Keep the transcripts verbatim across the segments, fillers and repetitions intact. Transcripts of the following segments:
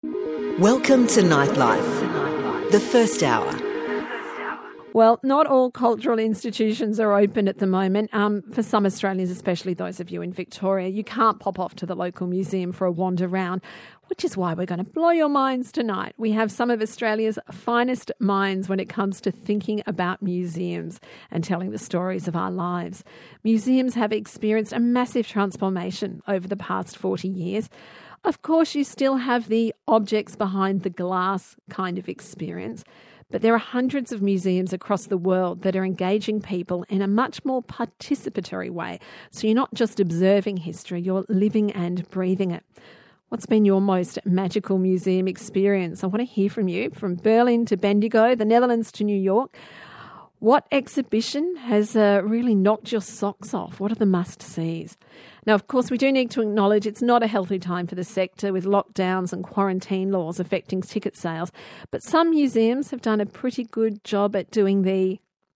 Welcome to Nightlife, the first hour. Well, not all cultural institutions are open at the moment. Um, for some Australians, especially those of you in Victoria, you can't pop off to the local museum for a wander round, which is why we're going to blow your minds tonight. We have some of Australia's finest minds when it comes to thinking about museums and telling the stories of our lives. Museums have experienced a massive transformation over the past forty years. Of course, you still have the objects behind the glass kind of experience, but there are hundreds of museums across the world that are engaging people in a much more participatory way. So you're not just observing history, you're living and breathing it. What's been your most magical museum experience? I want to hear from you, from Berlin to Bendigo, the Netherlands to New York. What exhibition has uh, really knocked your socks off? What are the must-sees? Now, of course, we do need to acknowledge it's not a healthy time for the sector with lockdowns and quarantine laws affecting ticket sales. But some museums have done a pretty good job at doing the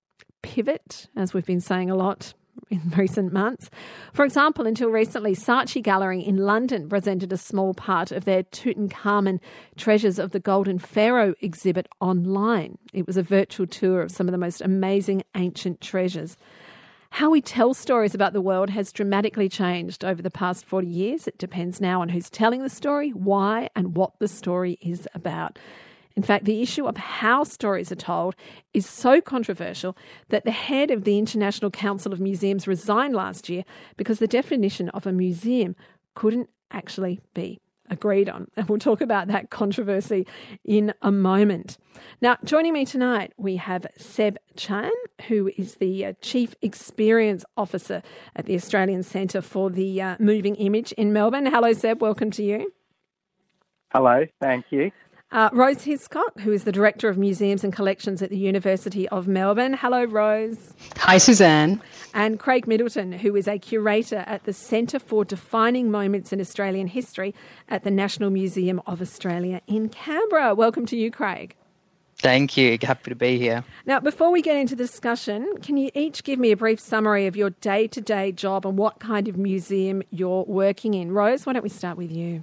pivot, as we've been saying a lot in recent months. For example, until recently, Saatchi Gallery in London presented a small part of their Tutankhamun Treasures of the Golden Pharaoh exhibit online. It was a virtual tour of some of the most amazing ancient treasures. How we tell stories about the world has dramatically changed over the past forty years. It depends now on who's telling the story, why, and what the story is about. In fact, the issue of how stories are told is so controversial that the head of the International Council of Museums resigned last year because the definition of a museum couldn't actually be agreed on. And we'll talk about that controversy in a moment. Now, joining me tonight, we have Seb Chan, who is the uh, Chief Experience Officer at the Australian Centre for the uh, Moving Image in Melbourne. Hello, Seb. Welcome to you. Hello. Thank you. Uh, Rose Hiscock, who is the Director of Museums and Collections at the University of Melbourne. Hello, Rose. Hi, Suzanne. And Craig Middleton, who is a curator at the Centre for Defining Moments in Australian History at the National Museum of Australia in Canberra. Welcome to you, Craig. Thank you. Happy to be here. Now, before we get into the discussion, can you each give me a brief summary of your day-to-day job and what kind of museum you're working in? Rose, why don't we start with you?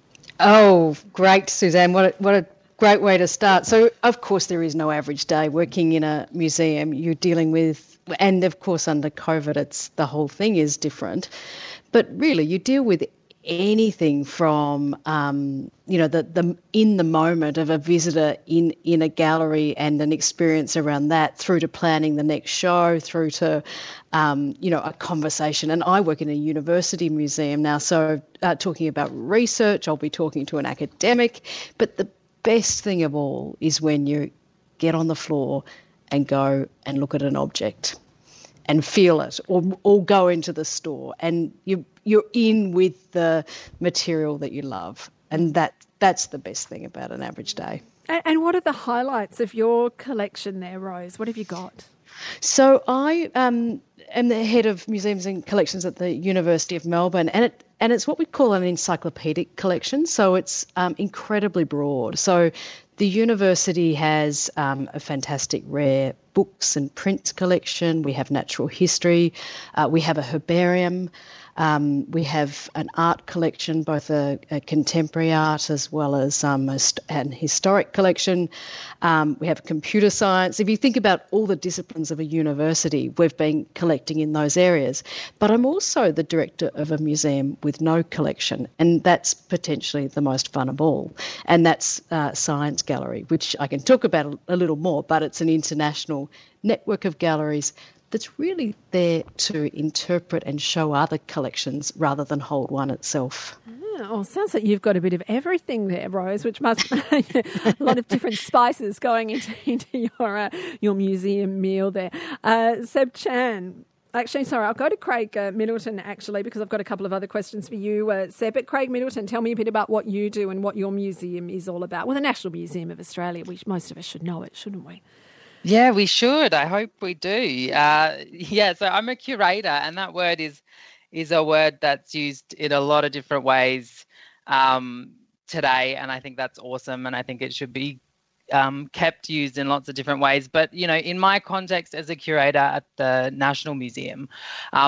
Oh, great, Suzanne. What a, what a great way to start. So, of course, there is no average day working in a museum. You're dealing with, and of course, under COVID, it's the whole thing is different. But really, you deal with anything from, um, you know, the, the in the moment of a visitor in, in a gallery and an experience around that, through to planning the next show, through to, um, you know, a conversation. And I work in a university museum now, so uh, talking about research, I'll be talking to an academic. But the best thing of all is when you get on the floor and go and look at an object and feel it, or or go into the store and you you're in with the material that you love, and that that's the best thing about an average day. And, and what are the highlights of your collection there, Rose? What have you got? So I um, am the head of museums and collections at the University of Melbourne, and it and it's what we call an encyclopedic collection. So it's um, incredibly broad. So the university has um, a fantastic rare books and prints collection. We have natural history. Uh, we have a herbarium. Um, we have an art collection, both a, a contemporary art as well as um, a, an historic collection. Um, we have computer science. If you think about all the disciplines of a university, we've been collecting in those areas. But I'm also the director of a museum with no collection, and that's potentially the most fun of all. And that's uh, Science Gallery, which I can talk about a, a little more, but it's an international network of galleries that's really there to interpret and show other collections rather than hold one itself. Oh, well, sounds like you've got a bit of everything there, Rose, which must be a lot of different spices going into, into your uh, your museum meal there. Uh, Seb Chan. Actually, sorry, I'll go to Craig uh, Middleton, actually, because I've got a couple of other questions for you, uh, Seb. But Craig Middleton, tell me a bit about what you do and what your museum is all about. Well, the National Museum of Australia, which most of us should know it, shouldn't we? Yeah, we should. I hope we do. Uh, yeah, so I'm a curator, and that word is is a word that's used in a lot of different ways um, today, and I think that's awesome, and I think it should be um, kept used in lots of different ways. But, you know, in my context as a curator at the National Museum, um,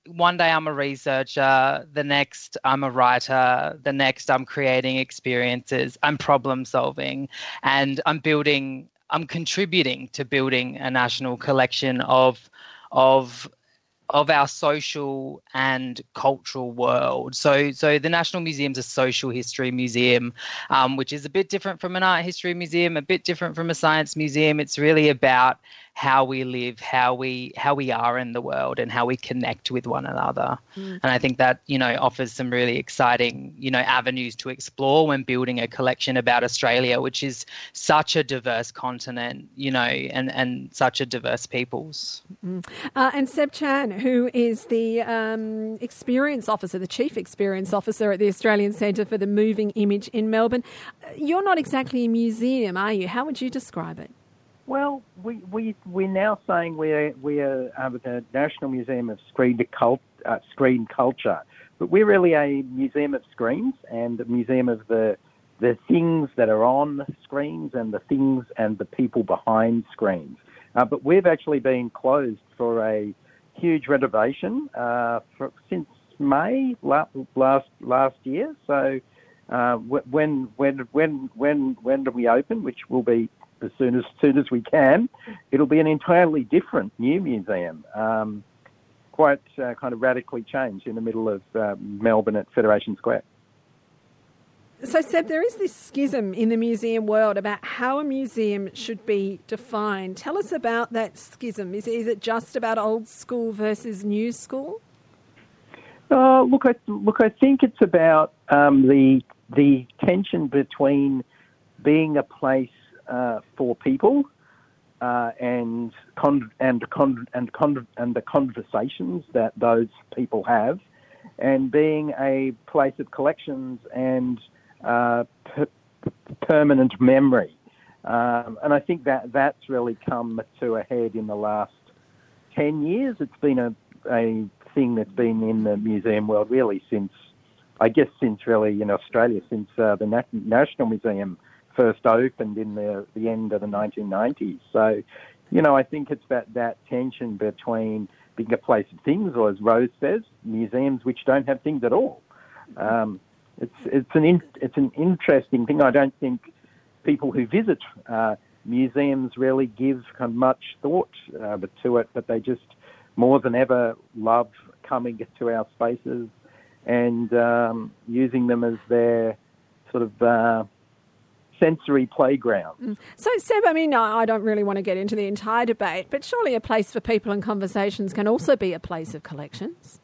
one day I'm a researcher, the next I'm a writer, the next I'm creating experiences, I'm problem solving, and I'm building, I'm contributing to building a national collection of of of our social and cultural world. So so the National Museum's a social history museum, um, which is a bit different from an art history museum, a bit different from a science museum. It's really about how we live, how we how we are in the world, and how we connect with one another. Mm. And I think that, you know, offers some really exciting, you know, avenues to explore when building a collection about Australia, which is such a diverse continent, you know, and, and such a diverse peoples. Mm. Uh, and Seb Chan, who is the um, experience officer, the chief experience officer at the Australian Centre for the Moving Image in Melbourne. You're not exactly a museum, are you? How would you describe it? Well, we, we, we're now saying we're, we're uh, the National Museum of Screen, Cult, uh, Screen Culture, but we're really a museum of screens and a museum of the, the things that are on screens and the things and the people behind screens. Uh, but we've actually been closed for a huge renovation uh, for, since May last last, last year. So uh, when, when, when, when, when do we open, which will be as soon as soon as we can, it'll be an entirely different new museum, um, quite uh, kind of radically changed in the middle of uh, Melbourne at Federation Square. So, Seb, there is this schism in the museum world about how a museum should be defined. Tell us about that schism. Is, is it just about old school versus new school? Uh, look, I, look, I think it's about um, the the tension between being a place Uh, for people uh, and con- and con- and con- and the conversations that those people have, and being a place of collections and uh, per- permanent memory. Um, and I think that that's really come to a head in the last ten years. It's been a, a thing that's been in the museum world really since, I guess, since really in Australia, since uh, the Nat- National Museum first opened in the, the end of the nineteen nineties. So, you know, I think it's that, that tension between being a place of things, or as Rose says, museums which don't have things at all. Um, it's it's an in, it's an interesting thing. I don't think people who visit uh, museums really give kind of much thought uh, to it, but they just more than ever love coming to our spaces and um, using them as their sort of uh, sensory playground. So, Seb, I mean, I don't really want to get into the entire debate, but surely a place for people and conversations can also be a place of collections?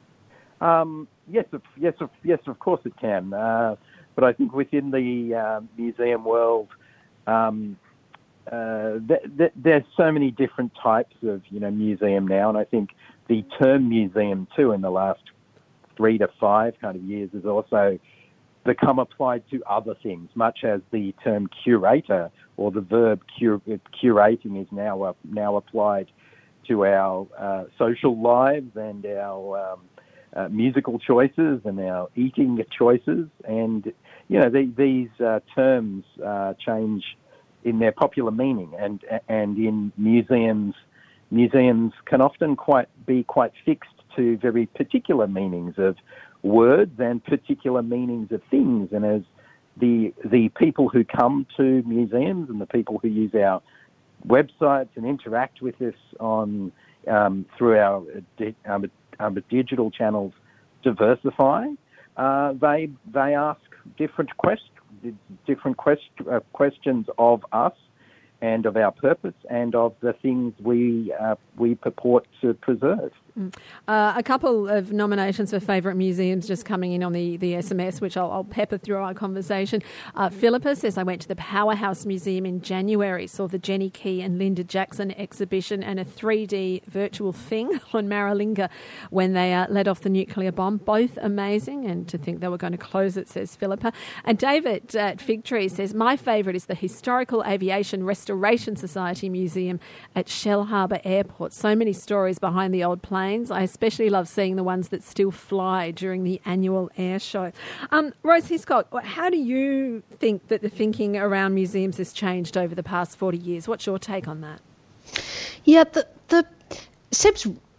Um, yes, of, yes, of, yes, of course it can. Uh, but I think within the uh, museum world, um, uh, th- th- there's so many different types of, you know, museum now, and I think the term museum too in the last three to five kind of years is also become applied to other things, much as the term curator or the verb cur- curating is now uh, now applied to our uh, social lives and our um, uh, musical choices and our eating choices. And, you know, the, these uh, terms uh, change in their popular meaning, and and in museums, museums can often quite be quite fixed to very particular meanings of words and particular meanings of things. And as the the people who come to museums and the people who use our websites and interact with us on um, through our, di- our, our digital channels diversify, uh, they they ask different quest different quest uh, questions of us and of our purpose and of the things we uh, we purport to preserve. Mm. Uh, a couple of nominations for favourite museums just coming in on the, the S M S, which I'll, I'll pepper through our conversation. Uh, Philippa says, I went to the Powerhouse Museum in January, saw the Jenny Key and Linda Jackson exhibition and a three D virtual thing on Maralinga when they uh, let off the nuclear bomb. Both amazing, and to think they were going to close it, says Philippa. And David at Fig Tree says, my favourite is the Historical Aviation Restoration Society Museum at Shell Harbour Airport. So many stories behind the old plane. I especially love seeing the ones that still fly during the annual air show. Um, Rose Hiscock, how do you think that the thinking around museums has changed over the past forty years? What's your take on that? Yeah, the, the Seb's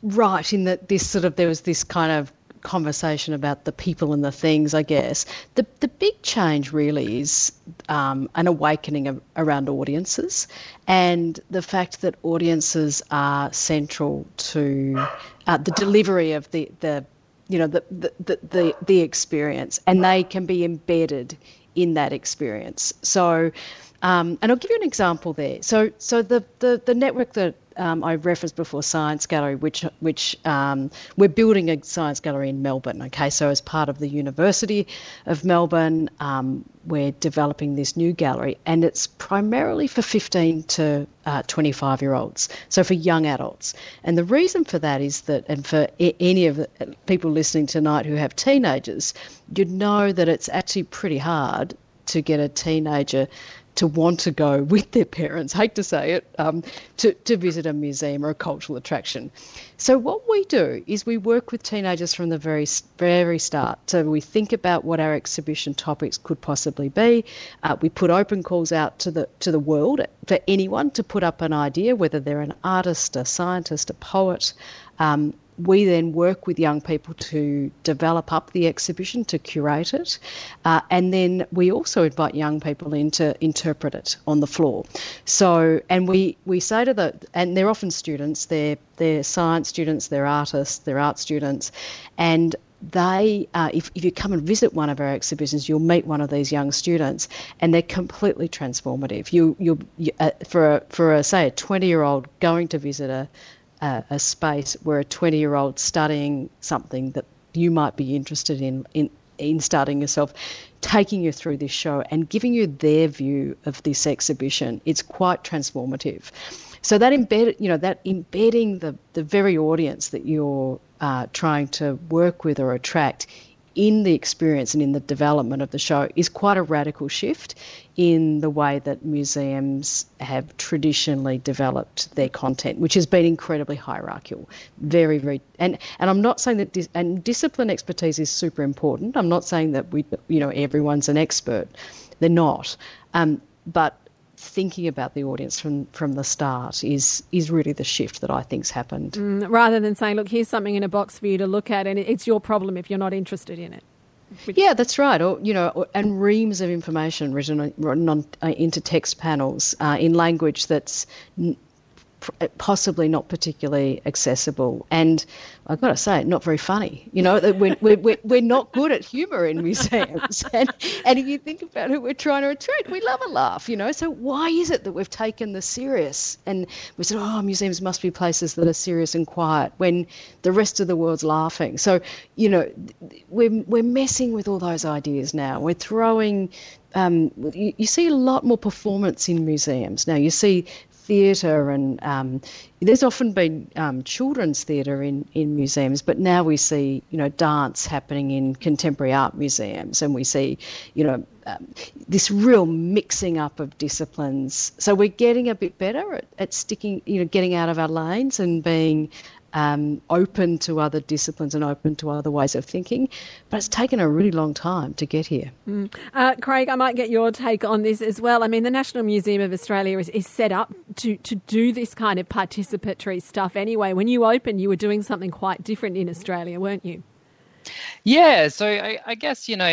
right in that this sort of, there was this kind of conversation about the people and the things, I guess. The the big change really is um, an awakening of, around audiences, and the fact that audiences are central to uh, the delivery of the, the you know, the, the, the, the, the experience, and they can be embedded in that experience. So, um, and I'll give you an example there. So, so the, the, the network that Um, I referenced before, Science Gallery, which which um, we're building a science gallery in Melbourne. Okay, so as part of the University of Melbourne, um, we're developing this new gallery, and it's primarily for fifteen to twenty-five year olds, so for young adults. And the reason for that is that, and for I- any of the people listening tonight who have teenagers, you'd know that it's actually pretty hard to get a teenager to want to go with their parents, hate to say it, um, to, to visit a museum or a cultural attraction. So what we do is we work with teenagers from the very, very start. So we think about what our exhibition topics could possibly be. Uh, we put open calls out to the to the world for anyone to put up an idea, whether they're an artist, a scientist, a poet. Um, we then work with young people to develop up the exhibition, to curate it, uh, and then we also invite young people in to interpret it on the floor. So, and we, we say to the, and they're often students, they're, they're science students, they're artists, they're art students, and they, uh, if, if you come and visit one of our exhibitions, you'll meet one of these young students, and they're completely transformative. You, you, you uh, for a, for a, say, a twenty-year-old going to visit a A, a space where a twenty-year-old studying something that you might be interested in, in in studying yourself, taking you through this show and giving you their view of this exhibition, it's quite transformative. So that embed, you know, that embedding the the very audience that you're uh, trying to work with or attract in the experience and in the development of the show is quite a radical shift in the way that museums have traditionally developed their content, which has been incredibly hierarchical, very, very, and, and I'm not saying that, dis, and discipline expertise is super important. I'm not saying that we, you know, everyone's an expert. They're not. Um, but thinking about the audience from, from the start is is really the shift that I think's happened. Mm, rather than saying, look, here's something in a box for you to look at, and it's your problem if you're not interested in it. Which... Yeah, that's right. Or, you know, and reams of information written, on, written on, uh, into text panels uh, in language that's n- possibly not particularly accessible, and I've got to say, not very funny. You know, that we're, we're, we're not good at humour in museums, and, and if you think about who we're trying to attract, we love a laugh, you know, so why is it that we've taken the serious, and we said, oh, museums must be places that are serious and quiet, when the rest of the world's laughing? So, you know, we're, we're messing with all those ideas now. We're throwing, um, you, you see a lot more performance in museums now. You see theatre, and um, there's often been um, children's theatre in, in museums, but now we see, you know, dance happening in contemporary art museums, and we see, you know, um, this real mixing up of disciplines. So we're getting a bit better at, at sticking, you know, getting out of our lanes and being Um, open to other disciplines and open to other ways of thinking, but it's taken a really long time to get here. Mm. Uh, Craig, I might get your take on this as well. I mean, the National Museum of Australia is, is set up to, to do this kind of participatory stuff anyway. When you opened, you were doing something quite different in Australia, weren't you? Yeah, so I, I guess, you know,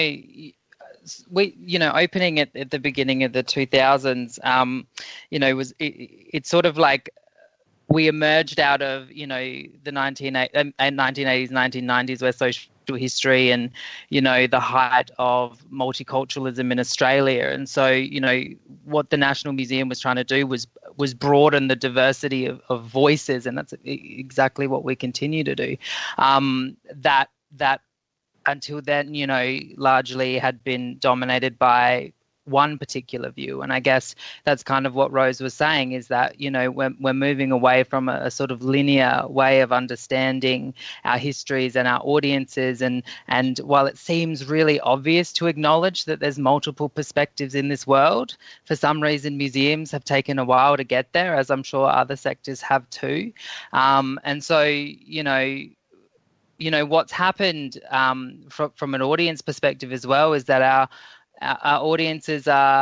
we, you know, opening at, at the beginning of the two thousands, um, you know, was it, it's sort of like, we emerged out of, you know, the nineteen eighties, nineteen nineties, where social history and, you know, the height of multiculturalism in Australia. And so, you know, what the National Museum was trying to do was was broaden the diversity of, of voices, and that's exactly what we continue to do. Um, that that until then, you know, largely had been dominated by one particular view. And I guess that's kind of what Rose was saying, is that, you know, we're, we're moving away from a, a sort of linear way of understanding our histories and our audiences. And, and while it seems really obvious to acknowledge that there's multiple perspectives in this world, for some reason museums have taken a while to get there, as I'm sure other sectors have too. Um, and so, you know, you know, what's happened um, from, from an audience perspective as well is that our Our audiences are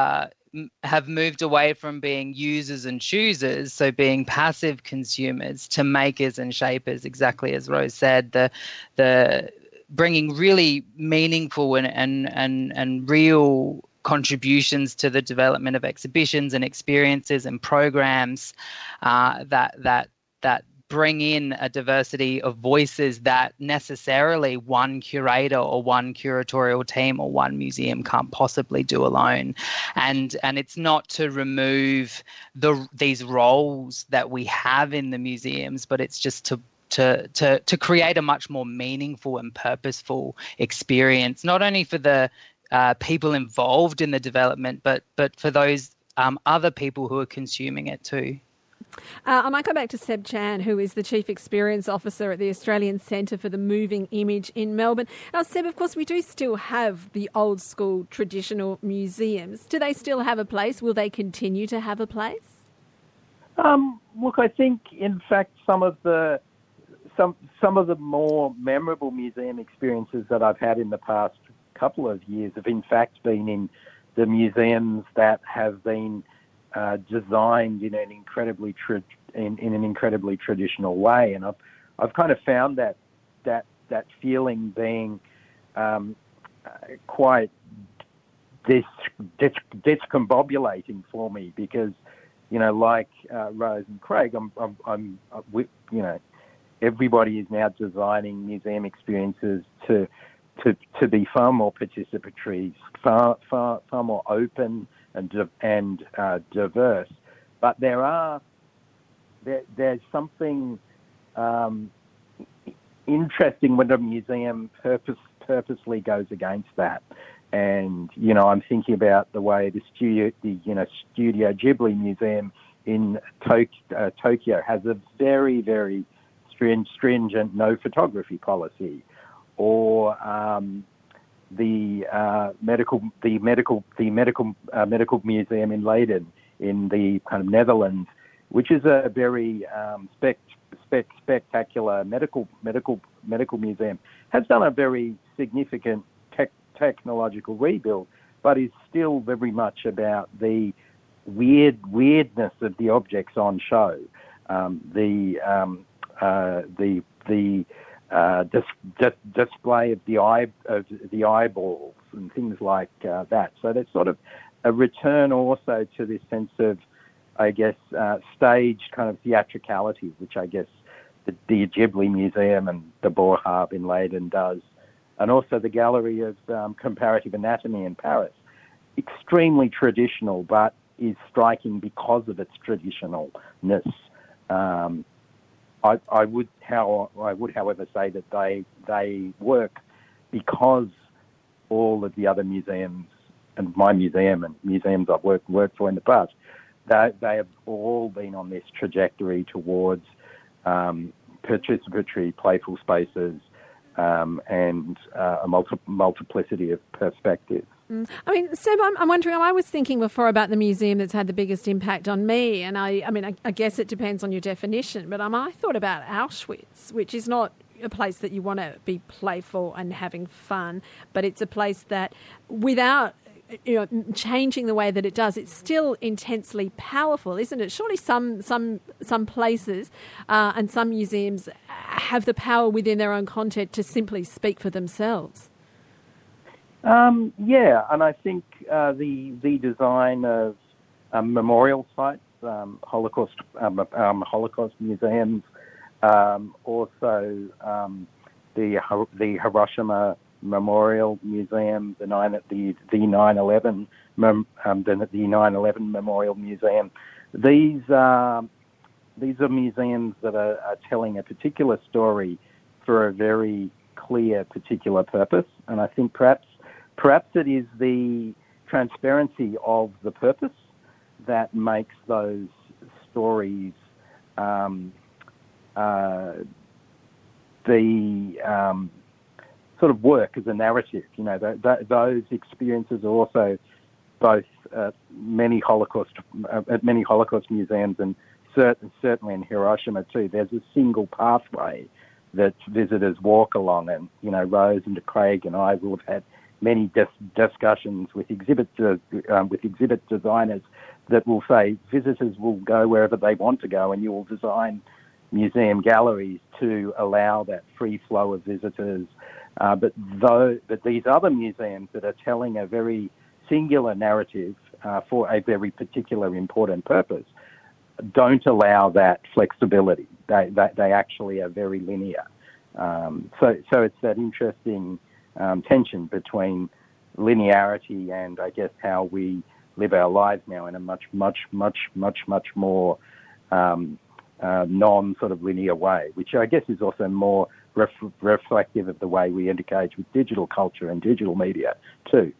have moved away from being users and choosers, so being passive consumers, to makers and shapers, exactly as Rose said, the the bringing really meaningful and and and, and real contributions to the development of exhibitions and experiences and programs uh, that that that bring in a diversity of voices that necessarily one curator or one curatorial team or one museum can't possibly do alone. And and it's not to remove the these roles that we have in the museums, but it's just to to to to create a much more meaningful and purposeful experience, not only for the uh, people involved in the development, but but for those um, other people who are consuming it too. Uh, I might go back to Seb Chan, who is the Chief Experience Officer at the Australian Centre for the Moving Image in Melbourne. Now, Seb, of course, we do still have the old school traditional museums. Do they still have a place? Will they continue to have a place? Um, look, I think, in fact, some of the some some of the more memorable museum experiences that I've had in the past couple of years have, in fact, been in the museums that have been Uh, designed in an incredibly tra- in, in an incredibly traditional way, and I've I've kind of found that that that feeling being um, uh, quite dis- dis- discombobulating for me, because, you know, like uh, Rose and Craig, I'm I'm, I'm uh, we, you know, everybody is now designing museum experiences to to to be far more participatory, far far far more open and and uh, diverse. But there are there, there's something um, interesting when a museum purpose purposely goes against that. And, you know, I'm thinking about the way the studio the you know Studio Ghibli Museum in Tok- uh, Tokyo has a very very stringent no photography policy, or um, the uh, medical, the medical, the medical, uh, medical museum in Leiden, in the kind of Netherlands, which is a very um, spec, spec, spectacular medical, medical, medical museum, has done a very significant tech, technological rebuild, but is still very much about the weird weirdness of the objects on show, um, the um, uh, the the Uh, dis- dis- display of the eye of the eyeballs and things like uh, that. So there's sort of a return also to this sense of, I guess, uh, staged kind of theatricality, which I guess the, the Ghibli Museum and the Boerhaave in Leiden does, and also the Gallery of um, Comparative Anatomy in Paris. Extremely traditional, but is striking because of its traditionalness. Um, I, I would, how I would, however, say that they they work because all of the other museums and my museum and museums I've worked worked for in the past, they they have all been on this trajectory towards um, participatory, playful spaces um, and uh, a multi- multiplicity of perspectives. I mean, Seb, I'm, I'm wondering, I was thinking before about the museum that's had the biggest impact on me, and I, I mean, I, I guess it depends on your definition, but um, I thought about Auschwitz, which is not a place that you want to be playful and having fun, but it's a place that, without, you know, changing the way that it does, it's still intensely powerful, isn't it? Surely some some some places uh, and some museums have the power within their own content to simply speak for themselves. Um, yeah, and I think uh, the the design of um, memorial sites, um, Holocaust um, um, Holocaust museums, um, also um, the the Hiroshima Memorial Museum, the nine the the nine eleven um, the the nine eleven Memorial Museum. These uh, these are museums that are, are telling a particular story for a very clear particular purpose, and I think perhaps. Perhaps it is the transparency of the purpose that makes those stories um, uh, the um, sort of work as a narrative. You know, th- th- those experiences are also both uh, many Holocaust uh, at many Holocaust museums, and cert- certainly in Hiroshima too. There's a single pathway that visitors walk along, and you know, Rose and Craig and I will have had many dis- discussions with exhibit uh, um, with exhibit designers that will say visitors will go wherever they want to go, and you will design museum galleries to allow that free flow of visitors. Uh, but though, but these other museums that are telling a very singular narrative uh, for a very particular important purpose don't allow that flexibility. They they, they actually are very linear. Um, so so it's that interesting um, tension between linearity and, I guess, how we live our lives now in a much much much much much more um, uh, non sort of linear way, which I guess is also more ref- reflective of the way we engage with digital culture and digital media too.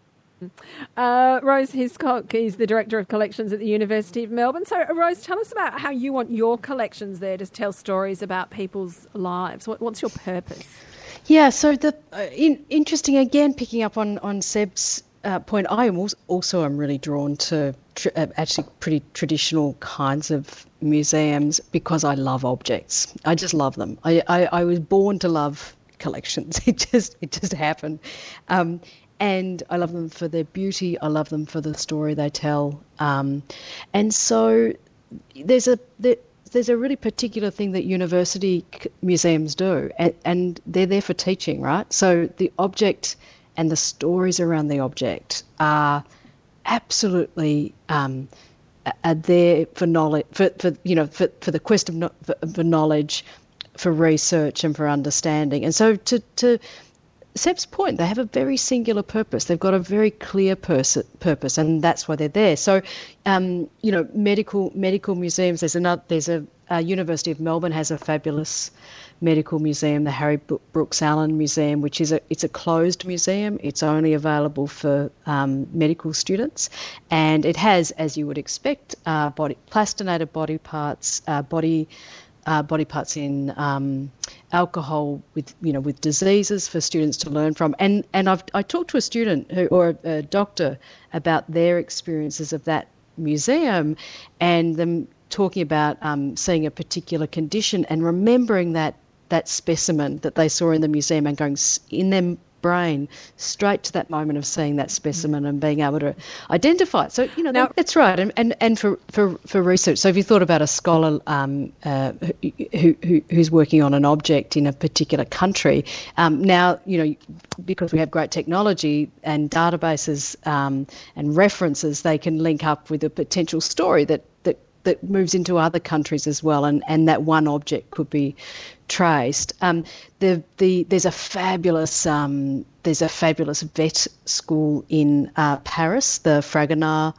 Uh, Rose Hiscock is the Director of Collections at the University of Melbourne. So, Rose, tell us about how you want your collections there to tell stories about people's lives. What, what's your purpose? Yeah, so the uh, in, interesting, again, picking up on, on Seb's uh, point, I am also, also am really drawn to tr- uh, actually pretty traditional kinds of museums because I love objects. I just love them. I, I, I was born to love collections. It just it just happened. Um, And I love them for their beauty. I love them for the story they tell. Um, and so there's a there, there's a really particular thing that university museums do, and, and they're there for teaching, right? So the object and the stories around the object are absolutely um, are there for knowledge, for, for you know, for, for the quest of no, for, for knowledge, for research, and for understanding. And so to to Seb's point, they have a very singular purpose. They've got a very clear pers- purpose, and that's why they're there. So, um, you know, medical medical museums. There's another. There's a, a University of Melbourne has a fabulous medical museum, the Harry Brooks Allen Museum, which is a it's a closed museum. It's only available for um, medical students, and it has, as you would expect, uh, body plastinated body parts, uh, body. Uh, body parts in um, alcohol with you know with diseases for students to learn from, and and I've I talked to a student who or a, a doctor about their experiences of that museum, and them talking about um, seeing a particular condition and remembering that that specimen that they saw in the museum and going in their brain straight to that moment of seeing that specimen and being able to identify it. So, you know, now, that, that's right. And, and, and for, for, for research, so if you thought about a scholar um, uh, who, who who's working on an object in a particular country, um, now, you know, because we have great technology and databases um, and references, they can link up with a potential story that that that moves into other countries as well, and, and that one object could be traced. Um, the the there's a fabulous um, there's a fabulous vet school in uh, Paris, the Fragonard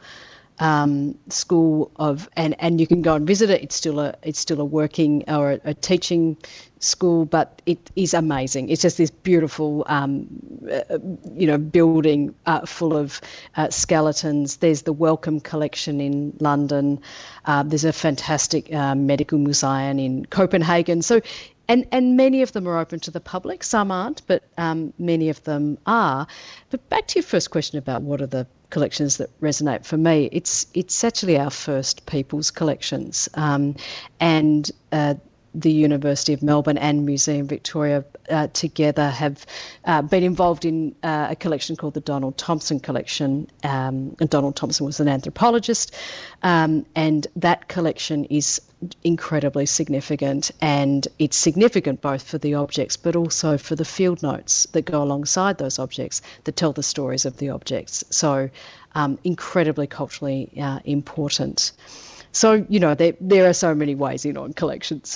um, School of, and, and you can go and visit it. It's still a it's still a working or a, a teaching school, but it is amazing. It's just this beautiful, um, uh, you know, building uh, full of uh, skeletons. There's the Wellcome Collection in London. Uh, there's a fantastic uh, medical museum in Copenhagen. So, and and many of them are open to the public. Some aren't, but um, many of them are. But back to your first question about what are the collections that resonate for me, it's it's actually our first people's collections, um, and uh, the University of Melbourne and Museum Victoria uh, together have uh, been involved in uh, a collection called the Donald Thompson Collection. Um, and Donald Thompson was an anthropologist, um, and that collection is incredibly significant, and it's significant both for the objects but also for the field notes that go alongside those objects that tell the stories of the objects. So um, incredibly culturally uh, important. So, you know, there, there are so many ways in on collections.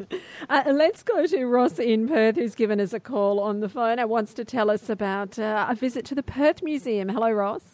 Uh, let's go to Ross in Perth, who's given us a call on the phone and wants to tell us about uh, a visit to the Perth Museum. Hello, Ross.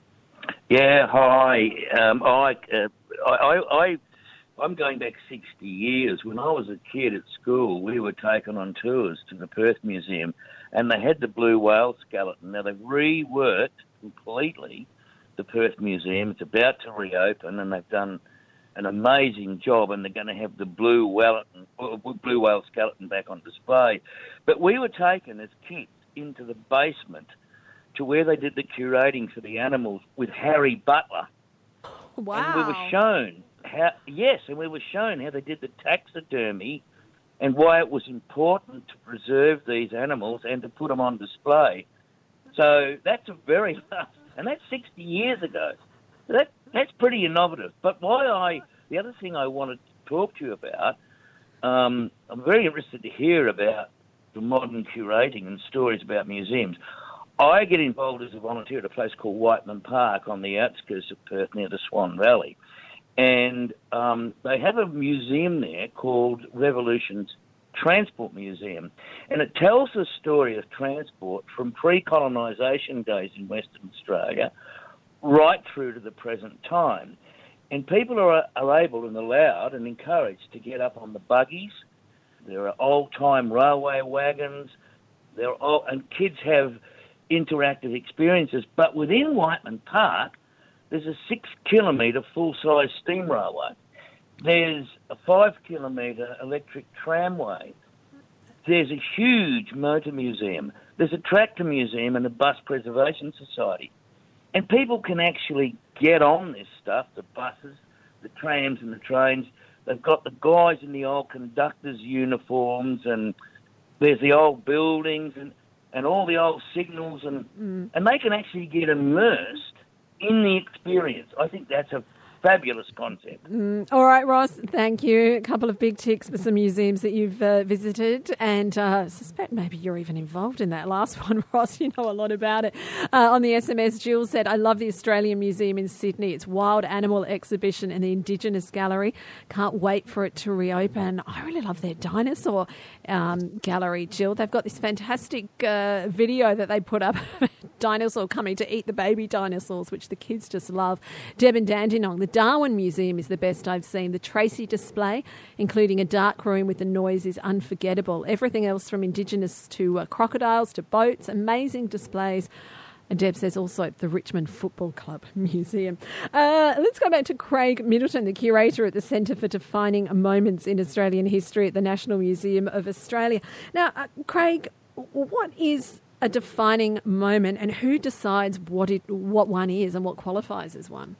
Yeah, hi. Um, I, uh, I, I, I'm going back sixty years. When I was a kid at school, we were taken on tours to the Perth Museum, and they had the blue whale skeleton. Now, they've reworked completely the Perth Museum. It's about to reopen, and they've done an amazing job, and they're going to have the blue whale, blue whale skeleton back on display. But we were taken as kids into the basement to where they did the curating for the animals with Harry Butler. Wow. And we were shown how, yes, and we were shown how they did the taxidermy and why it was important to preserve these animals and to put them on display. So that's a very fast, and that's sixty years ago. So that that's pretty innovative. But why I the other thing I want to talk to you about, um, I'm very interested to hear about the modern curating and stories about museums. I get involved as a volunteer at a place called Whiteman Park on the outskirts of Perth near the Swan Valley. And um, they have a museum there called Revolution's Transport Museum. And it tells the story of transport from pre-colonisation days in Western Australia right through to the present time. And people are, are able and allowed and encouraged to get up on the buggies. There are old-time railway wagons. There are all, and kids have interactive experiences. But within Whiteman Park, there's a six-kilometre full-size steam railway. There's a five-kilometre electric tramway. There's a huge motor museum. There's a tractor museum and a bus preservation society. And people can actually get on this stuff, the buses, the trams and the trains. They've got the guys in the old conductors' uniforms, and there's the old buildings and, and all the old signals, and mm. and they can actually get immersed in the experience. I think that's a fabulous concept. Mm. All right, Ross, thank you. A couple of big ticks for some museums that you've uh, visited, and uh, I suspect maybe you're even involved in that last one, Ross. You know a lot about it. Uh, on the S M S, Jill said, I love the Australian Museum in Sydney. It's wild animal exhibition and the Indigenous Gallery. Can't wait for it to reopen. I really love their dinosaur um, gallery, Jill. They've got this fantastic uh, video that they put up, dinosaur coming to eat the baby dinosaurs, which the kids just love. Deb and Dandenong, the Darwin Museum is the best I've seen. The Tracy display, including a dark room with the noise, is unforgettable. Everything else from Indigenous to uh, crocodiles to boats, amazing displays. And Deb says also the Richmond Football Club Museum. Uh, let's go back to Craig Middleton, the curator at the Centre for Defining Moments in Australian History at the National Museum of Australia. Now, uh, Craig, what is a defining moment, and who decides what it, what one is and what qualifies as one?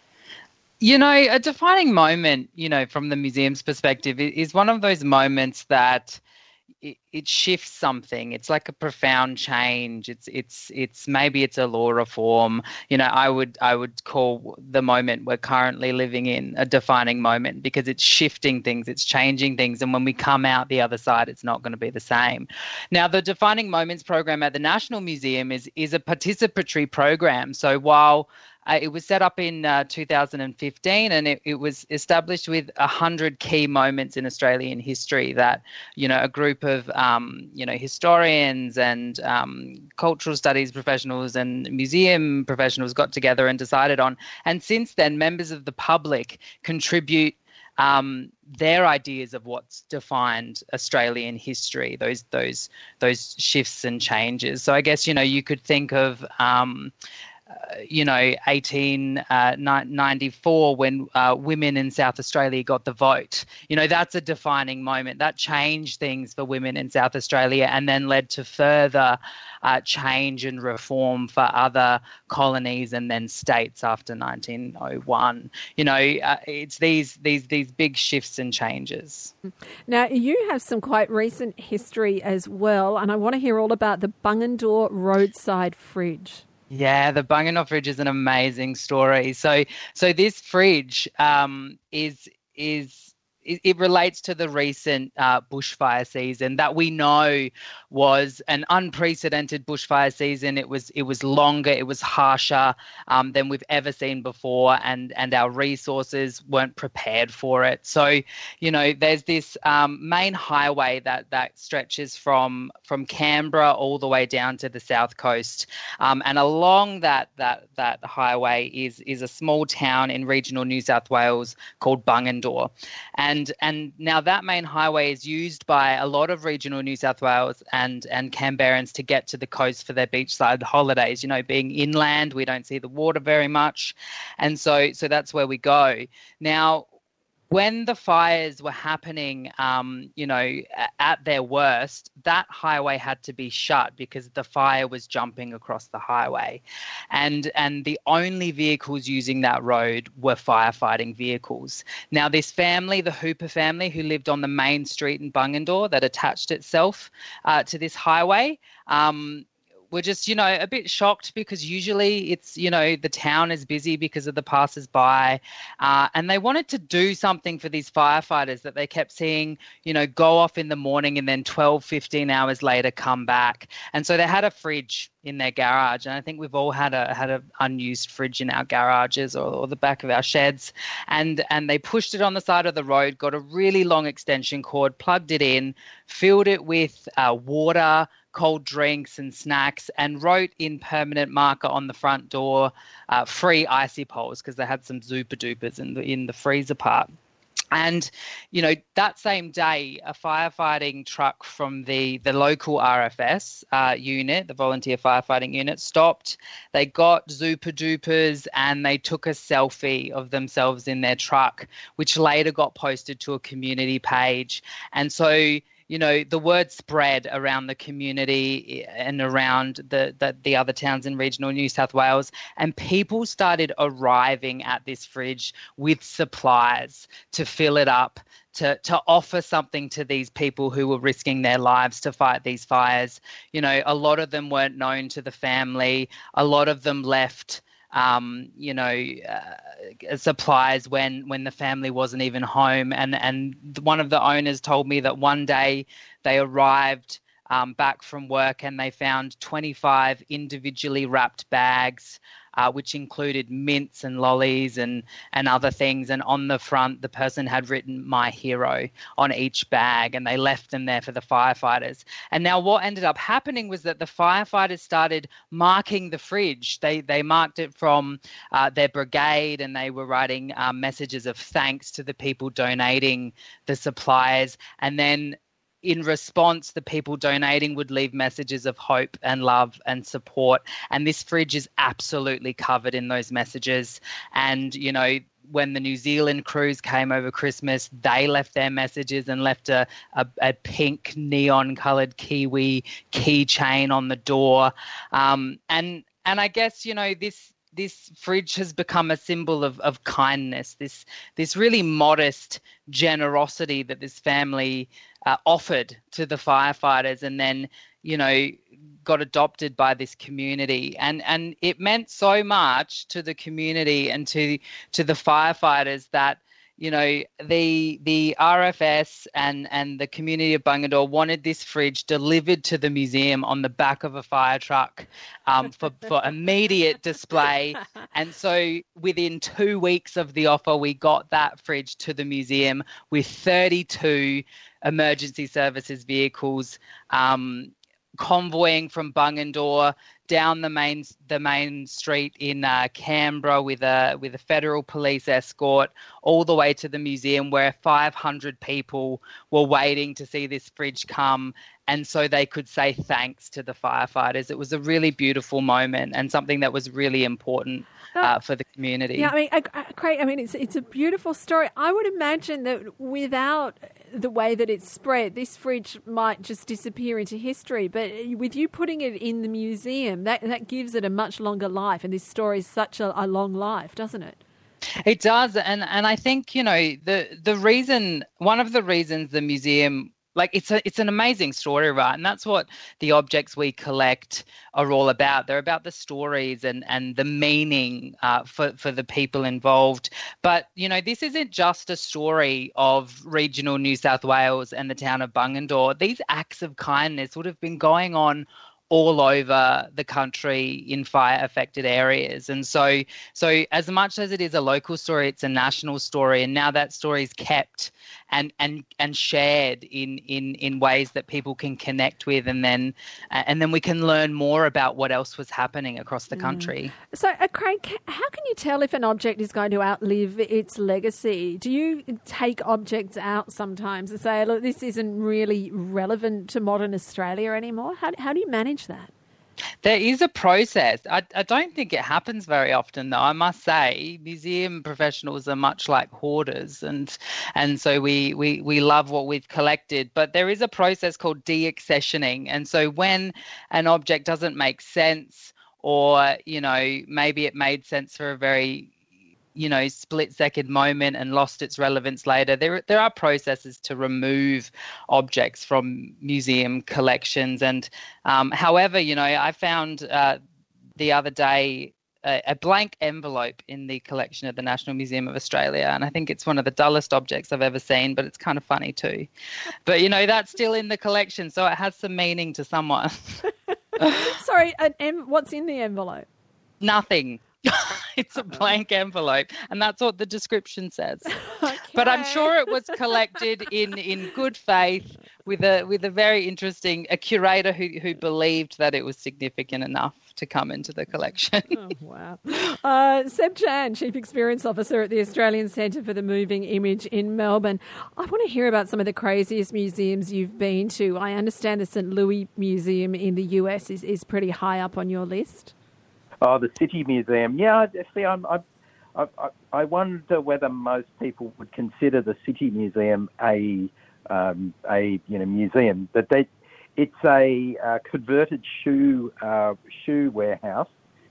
You know, a defining moment, you know, from the museum's perspective, is one of those moments that it, it shifts something. It's like a profound change. It's it's it's maybe it's a law reform. You know, I would I would call the moment we're currently living in a defining moment, because it's shifting things, it's changing things, and when we come out the other side, it's not going to be the same. Now, the Defining Moments program at the National Museum is is a participatory program. So while Uh, it was set up in uh, two thousand fifteen, and it, it was established with one hundred key moments in Australian history that, you know, a group of, um, you know, historians and um, cultural studies professionals and museum professionals got together and decided on. And since then, members of the public contribute um, their ideas of what's defined Australian history, those those those shifts and changes. So I guess, you know, you could think of um, Uh, you know, eighteen ninety-four, when uh, women in South Australia got the vote. You know, that's a defining moment. That changed things for women in South Australia, and then led to further uh, change and reform for other colonies and then states after nineteen oh one. You know, uh, it's these these these big shifts and changes. Now, you have some quite recent history as well, and I want to hear all about the Bungendore roadside fridge. Yeah, the Bungendore fridge is an amazing story. So, so this fridge um, is is it, it relates to the recent uh, bushfire season that we know was an unprecedented bushfire season. It was it was longer, it was harsher um, than we've ever seen before, and and our resources weren't prepared for it. So, you know, there's this um, main highway that that stretches from from Canberra all the way down to the south coast, um, and along that that that highway is is a small town in regional New South Wales called Bungendore, and And and now that main highway is used by a lot of regional New South Wales and, and Canberrans to get to the coast for their beachside holidays. You know, being inland, we don't see the water very much. And so so that's where we go. Now, when the fires were happening, um, you know, at their worst, that highway had to be shut because the fire was jumping across the highway. And, and the only vehicles using that road were firefighting vehicles. Now, this family, the Hooper family, who lived on the main street in Bungendore that attached itself uh, to this highway, um, were just, you know, a bit shocked because usually it's, you know, the town is busy because of the passers-by, uh, and they wanted to do something for these firefighters that they kept seeing, you know, go off in the morning and then twelve, fifteen hours later come back. And so they had a fridge in their garage, and I think we've all had a had an unused fridge in our garages or, or the back of our sheds, and and they pushed it on the side of the road, got a really long extension cord, plugged it in, filled it with uh, water, cold drinks and snacks, and wrote in permanent marker on the front door, uh, free icy poles, because they had some Zupa Dupas in the in the freezer part. And, you know, that same day, a firefighting truck from the, the local R F S uh, unit, the volunteer firefighting unit, stopped. They got Zupa Dupas and they took a selfie of themselves in their truck, which later got posted to a community page. And so, you know, the word spread around the community and around the, the, the other towns in regional New South Wales, and people started arriving at this fridge with supplies to fill it up, to, to offer something to these people who were risking their lives to fight these fires. You know, a lot of them weren't known to the family. A lot of them left Um, you know, uh, supplies when when the family wasn't even home. And, and one of the owners told me that one day they arrived um, back from work and they found twenty-five individually wrapped bags, uh, which included mints and lollies and, and other things. And on the front, the person had written "My Hero" on each bag, and they left them there for the firefighters. And now what ended up happening was that the firefighters started marking the fridge. They they marked it from uh, their brigade, and they were writing um, messages of thanks to the people donating the supplies. And then in response, the people donating would leave messages of hope and love and support. And this fridge is absolutely covered in those messages. And, you know, when the New Zealand crews came over Christmas, they left their messages and left a, a, a pink neon-coloured Kiwi keychain on the door. Um, and and I guess, you know, this this fridge has become a symbol of, of kindness, this this really modest generosity that this family uh, offered to the firefighters, and then, you know, got adopted by this community. And and it meant so much to the community and to to the firefighters that, you know, the the R F S and, and the community of Bungendore wanted this fridge delivered to the museum on the back of a fire truck um, for, for immediate display. And so within two weeks of the offer, we got that fridge to the museum with thirty-two emergency services vehicles um, convoying from Bungendore down the main the main street in uh, Canberra with a with a federal police escort all the way to the museum, where five hundred people were waiting to see this fridge come, and so they could say thanks to the firefighters. It was a really beautiful moment and something that was really important uh, for the community. Yeah, I mean, Craig, I mean, it's it's a beautiful story. I would imagine that without the way that it's spread, this fridge might just disappear into history. But with you putting it in the museum, that that gives it a much longer life. And this story is such a, a long life, doesn't it? It does. And and I think, you know, the the reason, one of the reasons the museum, like, it's a it's an amazing story, right? And that's what the objects we collect are all about. They're about the stories and, and the meaning uh, for, for the people involved. But, you know, this isn't just a story of regional New South Wales and the town of Bungendore. These acts of kindness would have been going on all over the country in fire-affected areas. And so so as much as it is a local story, it's a national story. And now that story is kept and and and shared in in in ways that people can connect with, and then uh, and then we can learn more about what else was happening across the country. Mm. So, uh, Craig, how can you tell if an object is going to outlive its legacy? Do you take objects out sometimes and say, look, this isn't really relevant to modern Australia anymore? How how do you manage that? There is a process. I, I don't think it happens very often, though. I must say, museum professionals are much like hoarders, and and so we we we love what we've collected. But there is a process called deaccessioning, and so when an object doesn't make sense, or, you know, maybe it made sense for a very you know, split-second moment and lost its relevance later. There, there are processes to remove objects from museum collections. And um, however, you know, I found uh, the other day a, a blank envelope in the collection at the National Museum of Australia. And I think it's one of the dullest objects I've ever seen, but it's kind of funny too. But, you know, that's still in the collection, so it has some meaning to someone. Sorry, an em- what's in the envelope? Nothing. It's a blank envelope, and that's what the description says. Okay. But I'm sure it was collected in, in good faith with a with a very interesting a curator who who believed that it was significant enough to come into the collection. Oh, wow. Uh, Seb Chan, Chief Experience Officer at the Australian Centre for the Moving Image in Melbourne. I want to hear about some of the craziest museums you've been to. I understand the Saint Louis Museum in the U S is, is pretty high up on your list. Oh, the City Museum. Yeah, see, I'm, I, I, I wonder whether most people would consider the City Museum a, um, a you know, museum. But they, it's a uh, converted shoe uh, shoe warehouse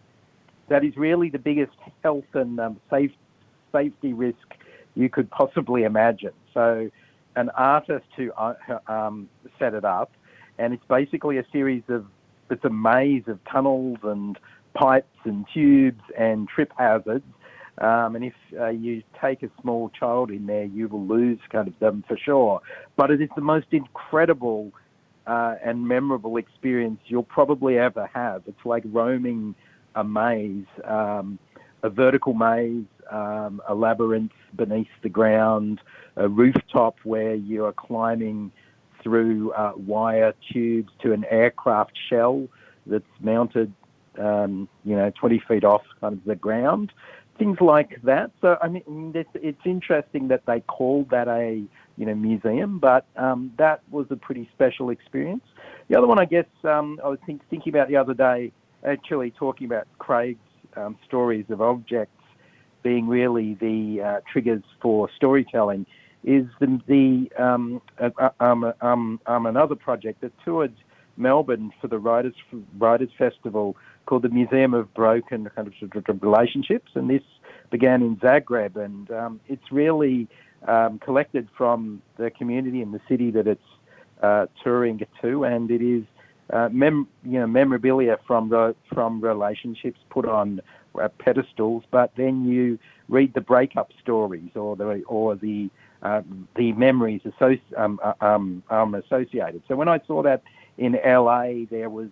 that is really the biggest health and um, safe, safety risk you could possibly imagine. So, an artist who uh, um, set it up, and it's basically a series of it's a maze of tunnels and pipes and tubes and trip hazards. Um, and if uh, you take a small child in there, you will lose kind of them for sure. But it is the most incredible uh, and memorable experience you'll probably ever have. It's like roaming a maze, um, a vertical maze, um, a labyrinth beneath the ground, a rooftop where you are climbing through uh, wire tubes to an aircraft shell that's mounted Um, you know, twenty feet off kind of the ground, things like that. So, I mean, it's, it's interesting that they called that a, you know, museum, but um, that was a pretty special experience. The other one, I guess, um, I was think, thinking about the other day, actually talking about Craig's um, stories of objects being really the uh, triggers for storytelling, is the, the um, uh, um, um, um, another project that toured Melbourne for the Writers Writers Festival called the Museum of Broken kind of Relationships, and this began in Zagreb, and um, it's really um, collected from the community in the city that it's uh, touring to, and it is uh, mem- you know memorabilia from the, from relationships put on uh, pedestals, but then you read the breakup stories or the or the uh, the memories associ- um, um, um, associated. So when I saw that in L A, there was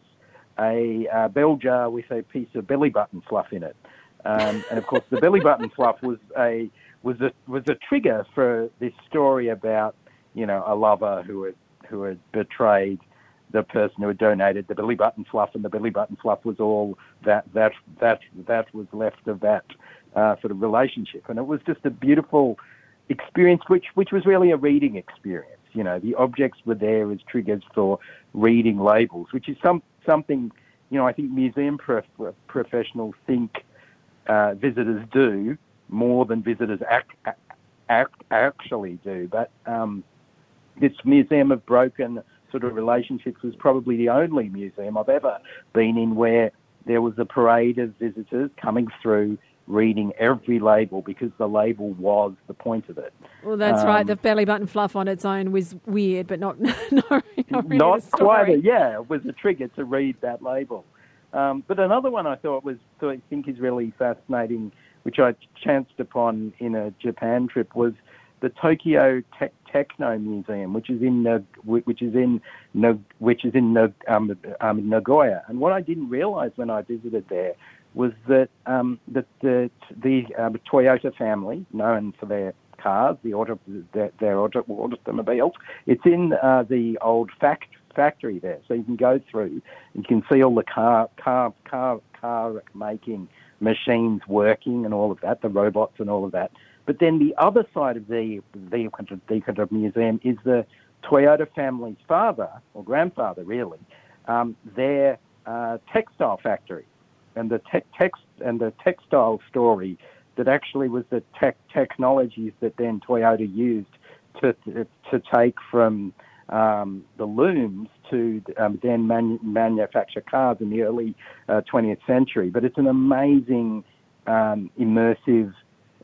a uh, bell jar with a piece of belly button fluff in it, um, and of course the belly button fluff was a was a was a trigger for this story about you know a lover who had who had betrayed the person who had donated the belly button fluff, and the belly button fluff was all that that that that was left of that uh, sort of relationship, and it was just a beautiful experience, which which was really a reading experience. You know, the objects were there as triggers for reading labels, which is some something, you know, I think museum prof- professionals think uh, visitors do more than visitors act, act, actually do. But um, this Museum of Broken sort of Relationships was probably the only museum I've ever been in where there was a parade of visitors coming through reading every label because the label was the point of it. Well, that's um, right. The belly button fluff on its own was weird, but not not, not really not the story. quite. A, yeah, it was a trigger to read that label. Um, but another one I thought was, I think is really fascinating, which I chanced upon in a Japan trip, was the Tokyo Te- Techno Museum, which is in uh, which is in which is in um, um, Nagoya. And what I didn't realise when I visited there was that um, that the the um, Toyota family, known for their cars, the auto, their, their auto, automobiles, it's in uh, the old fact, factory there. So you can go through, you can see all the car car car car making machines working and all of that, the robots and all of that. But then the other side of the the, the, the museum is the Toyota family's father or grandfather, really, um, their uh, textile factory. And the tech, text and the textile story that actually was the tech technologies that then Toyota used to to, to take from um, the looms to um, then manu- manufacture cars in the early uh, twentieth century. But it's an amazing, um, immersive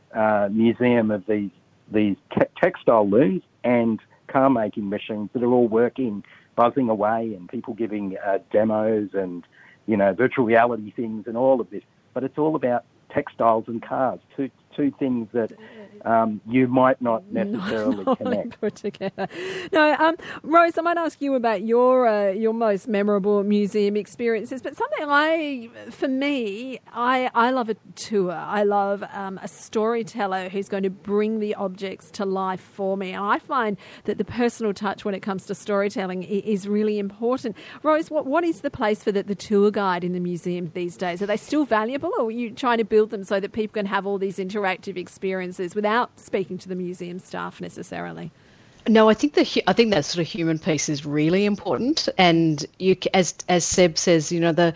uh, museum of these these te- textile looms and car making machines that are all working, buzzing away, and people giving uh, demos and, you know, virtual reality things and all of this. But it's all about textiles and cars, two two things that um, you might not necessarily not connect. Put together. No, um, Rose, I might ask you about your uh, your most memorable museum experiences, but something I, for me, I I love a tour. I love um, a storyteller who's going to bring the objects to life for me. And I find that the personal touch when it comes to storytelling is really important. Rose, what what is the place for the, the tour guide in the museum these days? Are they still valuable, or are you trying to build them so that people can have all these interactive experiences without speaking to the museum staff necessarily? No, I think the I think that sort of human piece is really important, and you, as as Seb says, you know, the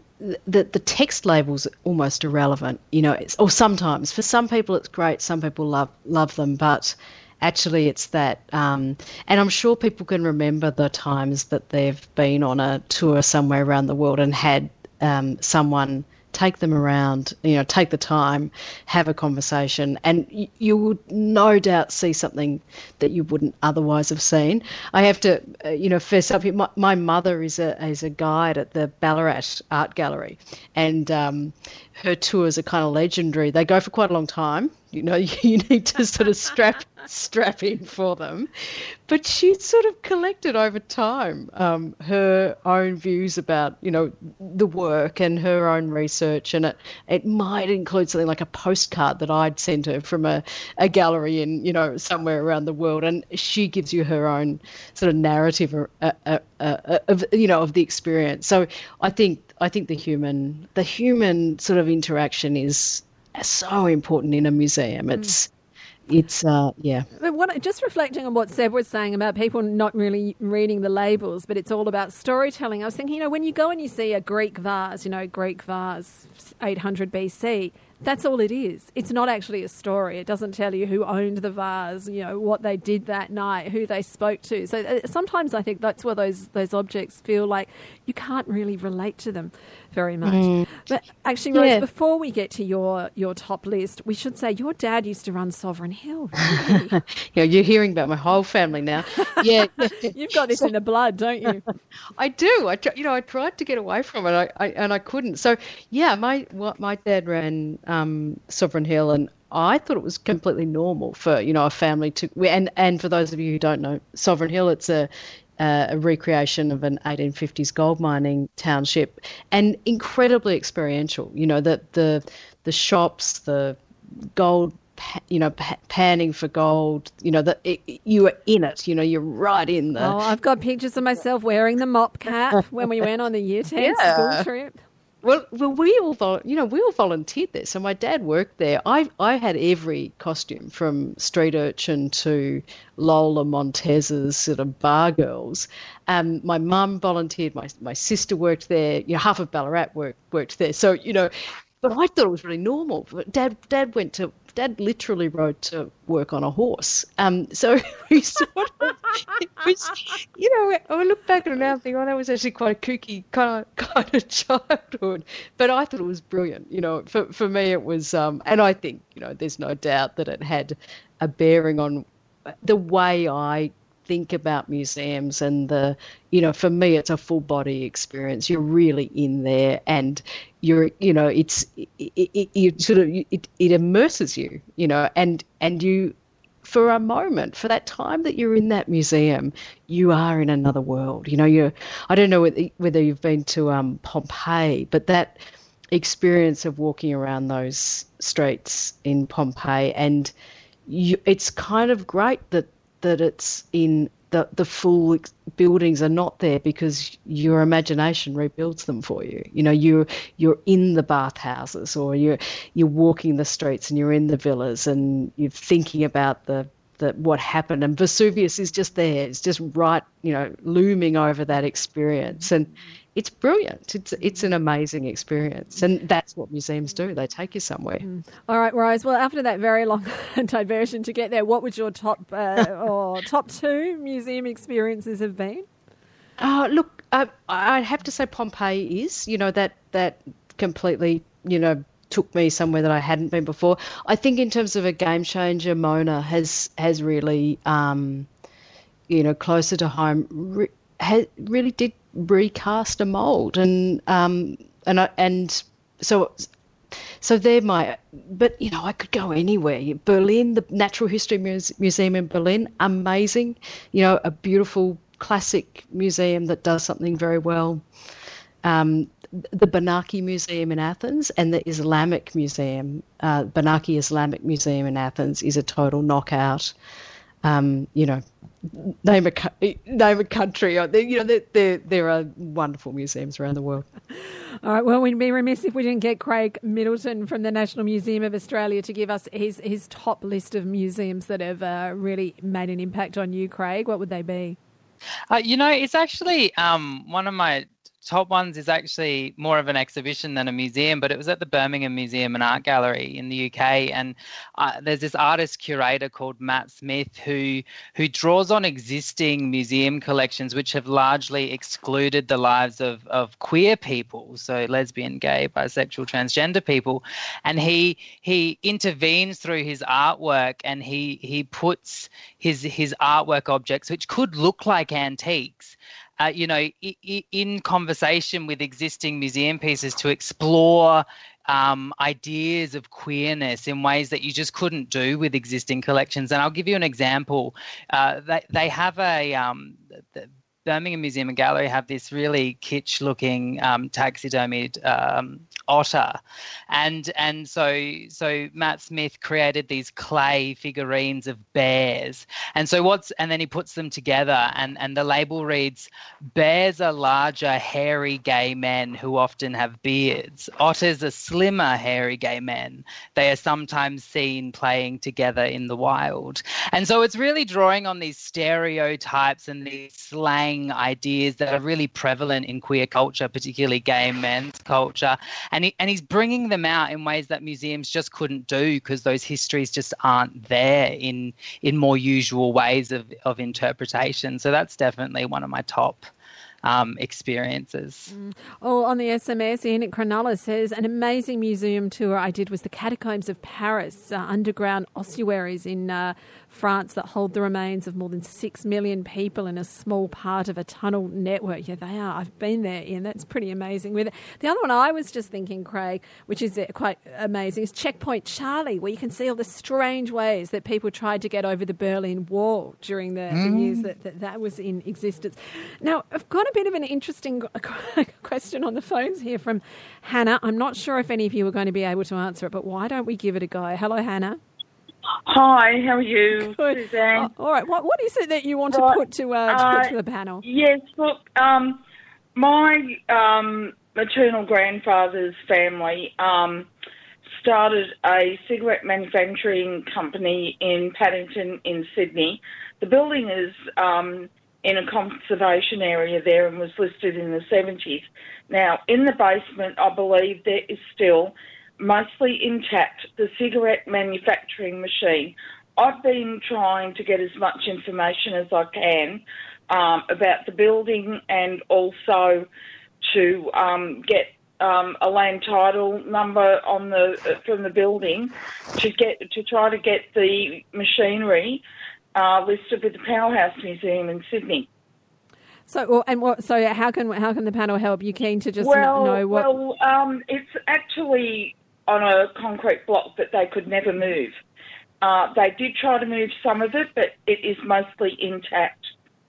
the the text label's almost irrelevant, you know, it's, or sometimes for some people it's great, some people love love them, but actually it's that, um, and I'm sure people can remember the times that they've been on a tour somewhere around the world and had um, someone take them around, you know, take the time, have a conversation, and you, you would no doubt see something that you wouldn't otherwise have seen. I have to, uh, you know, fess up here. My, my mother is a is a guide at the Ballarat Art Gallery, and um, her tours are kind of legendary. They go for quite a long time. You know, you need to sort of strap strap in for them. But she sort of collected over time um, her own views about, you know, the work and her own research. And it, it might include something like a postcard that I'd sent her from a, a gallery in, you know, somewhere around the world. And she gives you her own sort of narrative uh, uh, uh, of, you know, of the experience. So I think I think the human the human sort of interaction is so important in a museum. It's mm. It's, uh, yeah. But what, just reflecting on what Seb was saying about people not really reading the labels, but it's all about storytelling. I was thinking, you know, when you go and you see a Greek vase, you know, Greek vase, eight hundred B C, that's all it is. It's not actually a story. It doesn't tell you who owned the vase, you know, what they did that night, who they spoke to. So uh, sometimes I think that's where those those objects feel like you can't really relate to them very much. Mm. But actually, Rose, yeah. before we get to your, your top list, we should say your dad used to run Sovereign Hill. Really? Yeah, you're hearing about my whole family now. Yeah, you've got this so, in the blood, don't you? I do. I you know I tried to get away from it, I, I and I couldn't. So yeah, my what my dad ran um, Sovereign Hill, and I thought it was completely normal for, you know, a family to, and and for those of you who don't know, Sovereign Hill, it's a Uh, a recreation of an eighteen fifties gold mining township, and incredibly experiential. You know, the the the shops, the gold, you know, panning for gold. You know, that you were in it. You know, you're right in the. Oh, I've got pictures of myself wearing the mop cap when we went on the year ten yeah. school trip. Well, well, we all, you know, we all volunteered there. So my dad worked there. I, I had every costume, from street urchin to Lola Montez's sort of bar girls. Um, my mum volunteered. My my sister worked there. You know, half of Ballarat worked worked there. So you know, but I thought it was really normal. But Dad, Dad went to. Dad literally rode to work on a horse. Um, so we sort of, it was, you know, I look back at it now and think, oh, that was actually quite a kooky kind of, kind of childhood. But I thought it was brilliant. You know, for, for me it was, um, and I think, you know, there's no doubt that it had a bearing on the way I think about museums, and the, you know, for me it's a full body experience. You're really in there, and you're, you know, it's it, it, it sort of it, it immerses you, you know, and and you, for a moment, for that time that you're in that museum, you are in another world. You know, you're, I don't know whether, whether you've been to um, Pompeii, but that experience of walking around those streets in Pompeii, and you, it's kind of great that that it's in the the full buildings are not there, because your imagination rebuilds them for you. You know, you're you're in the bathhouses, or you're you're walking the streets, and you're in the villas, and you're thinking about the, the what happened, and Vesuvius is just there. It's just right, you know, looming over that experience, and it's brilliant. It's it's an amazing experience, and that's what museums do. They take you somewhere. Mm. All right, Rose. Well, after that very long diversion to get there, what would your top uh, or top two museum experiences have been? Oh, look, uh, I have to say Pompeii is, you know, that that completely, you know, took me somewhere that I hadn't been before. I think in terms of a game changer, Mona has has really, um, you know, closer to home, re- ha- really did recast a mould, and um, and I, and so. So they're my, but you know, I could go anywhere. Berlin, the Natural History Muse- Museum in Berlin, amazing. You know, a beautiful classic museum that does something very well. Um, the Benaki Museum in Athens and the Islamic Museum, uh, Benaki Islamic Museum in Athens, is a total knockout. Um, you know, name a name a country. You know, there there there are wonderful museums around the world. All right. Well, we'd be remiss if we didn't get Craig Middleton from the National Museum of Australia to give us his his top list of museums that have uh, really made an impact on you, Craig. What would they be? Uh, you know, it's actually um, one of my top ones is actually more of an exhibition than a museum, but it was at the Birmingham Museum and Art Gallery in the U K. And uh, there's this artist curator called Matt Smith who who draws on existing museum collections which have largely excluded the lives of, of queer people, so lesbian, gay, bisexual, transgender people. And he he intervenes through his artwork, and he he puts his his artwork objects, which could look like antiques, Uh, you know, I- in conversation with existing museum pieces to explore um, ideas of queerness in ways that you just couldn't do with existing collections. And I'll give you an example. Uh, they, they have a, um, the Birmingham Museum and Gallery have this really kitsch-looking um, taxidermied um, otter, and and so so Matt Smith created these clay figurines of bears, and so what's and then he puts them together, and and the label reads, "Bears are larger, hairy gay men who often have beards. Otters are slimmer, hairy gay men. They are sometimes seen playing together in the wild." And so it's really drawing on these stereotypes and these slang ideas that are really prevalent in queer culture, particularly gay men's culture. And, he, and he's bringing them out in ways that museums just couldn't do because those histories just aren't there in in more usual ways of, of interpretation. So that's definitely one of my top um, experiences. Mm. Oh, on the S M S, Ian at Cronulla says, an amazing museum tour I did was the Catacombs of Paris, uh, underground ossuaries in uh, France that hold the remains of more than six million people in a small part of a tunnel network. Yeah, they are. I've been there, Ian. That's pretty amazing. With it. The other one I was just thinking, Craig, which is quite amazing, is Checkpoint Charlie, where you can see all the strange ways that people tried to get over the Berlin Wall during the, mm. the years that, that that was in existence. Now, I've got a bit of an interesting question on the phones here from Hannah. I'm not sure if any of you are going to be able to answer it, but why don't we give it a go? Hello, Hannah. Hi, how are you, Good. Suzanne? Oh, all right. What What is it that you want right. to put to, uh, to uh, put to the panel? Yes, look, um, my um, maternal grandfather's family um, started a cigarette manufacturing company in Paddington in Sydney. The building is um, in a conservation area there and was listed in the seventies. Now, in the basement, I believe there is still mostly intact the cigarette manufacturing machine. I've been trying to get as much information as I can um, about the building, and also to um, get um, a land title number on the uh, from the building to get to try to get the machinery uh, listed with the Powerhouse Museum in Sydney. So, and what? So, how can how can the panel help? You keen to just well, know what? Well, um, it's actually on a concrete block that they could never move. Uh, they did try to move some of it, but it is mostly intact.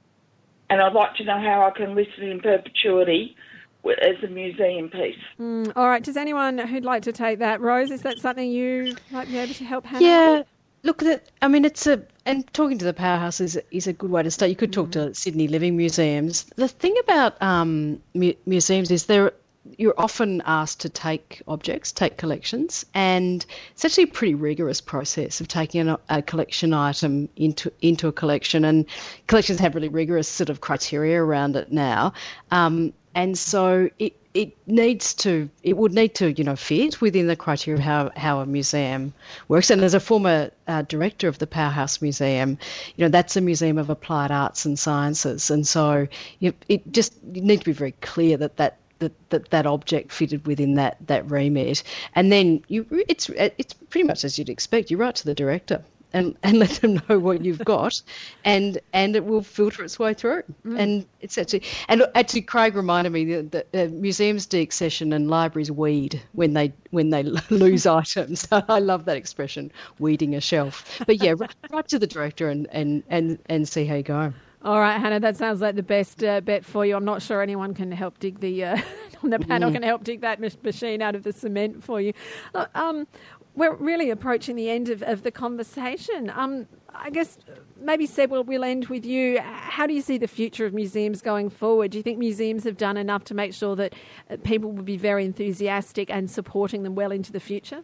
And I'd like to know how I can list it in perpetuity as a museum piece. Mm, all right. Does anyone who'd like to take that? Rose, is that something you might be able to help Hannah? Yeah. Look, that I mean, it's a and talking to the Powerhouse is is a good way to start. You could talk mm. to Sydney Living Museums. The thing about um, mu- museums is they're you're often asked to take objects, take collections, and it's actually a pretty rigorous process of taking a, a collection item into into a collection, and collections have really rigorous sort of criteria around it now, um, and so it it needs to it would need to you know fit within the criteria of how how a museum works. And as a former uh, director of the Powerhouse Museum, you know that's a museum of applied arts and sciences, and so you, it just you need to be very clear that that that that, that object fitted within that that remit, and then you it's it's pretty much as you'd expect. You write to the director and, and let them know what you've got, and and it will filter its way through. Mm. And it's actually and actually Craig reminded me that the, uh, museums deaccession and libraries weed when they when they lose items. I love that expression, weeding a shelf. But yeah, write to the director and and and and see how you go. All right, Hannah, that sounds like the best uh, bet for you. I'm not sure anyone can help dig the uh, on the panel mm. can help dig that machine out of the cement for you. Uh, um, we're really approaching the end of, of the conversation. Um, I guess maybe, Seb, we'll, we'll end with you. How do you see the future of museums going forward? Do you think museums have done enough to make sure that people will be very enthusiastic and supporting them well into the future?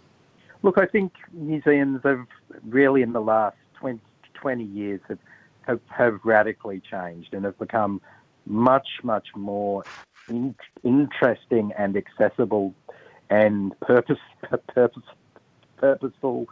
Look, I think museums have really, in the last twenty, twenty years, have, have, have radically changed and have become much, much more in, interesting and accessible and purpose, purpose, purposeful.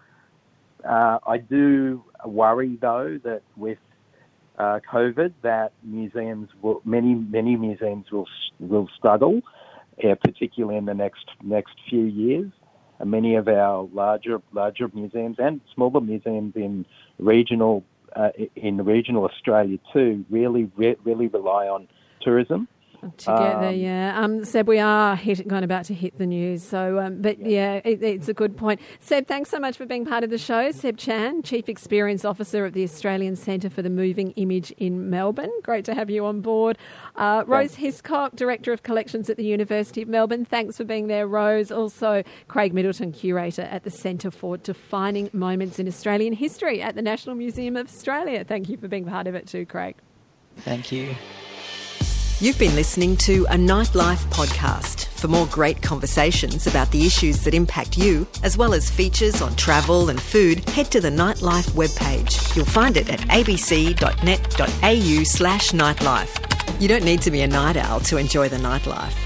Uh, I do worry, though, that with uh, COVID, that museums will, many many museums will will struggle, uh, particularly in the next next few years. And many of our larger larger museums and smaller museums in regional uh, in regional Australia too really re- really rely on tourism. Together, um, yeah. Um, Seb, we are hit, kind of about to hit the news. So, um, but yeah, yeah it, it's a good point. Seb, thanks so much for being part of the show. Seb Chan, Chief Experience Officer of the Australian Centre for the Moving Image in Melbourne. Great to have you on board. Uh, Rose Hiscock, Director of Collections at the University of Melbourne. Thanks for being there, Rose. Also, Craig Middleton, Curator at the Centre for Defining Moments in Australian History at the National Museum of Australia. Thank you for being part of it too, Craig. Thank you. You've been listening to a Nightlife podcast. For more great conversations about the issues that impact you, as well as features on travel and food, head to the Nightlife webpage. You'll find it at abc.net.au slash nightlife. You don't need to be a night owl to enjoy the nightlife.